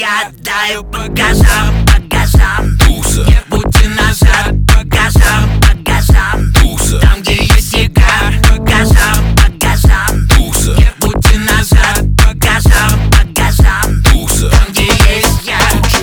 Я даю по газам, туса. Не пути назад, по газам, туса. Там, где есть снега, по газам, туса. Не пути назад, по газам, туса. Там, где есть я.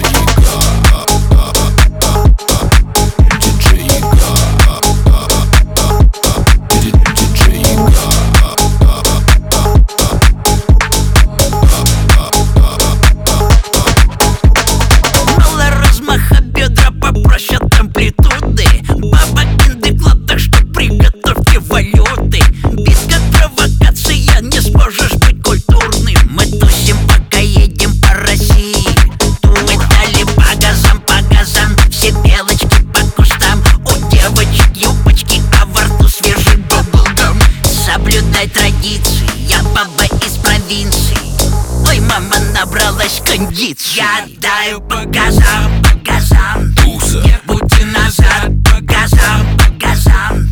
Мало размаха бедра, попроще от амплитуды. Баба кинды, так что приготовьте валюты. Без как провокация не сможешь быть культурным. Мы тусим, пока едем по России. Мы дали по газам, все белочки по кустам. У девочек юбочки, а во рту свежий баблгам. Соблюдай традиции, я баба из провинции. Ой, мама набралась кондиции. Я даю по газам, туса. Не пути назад, по газам,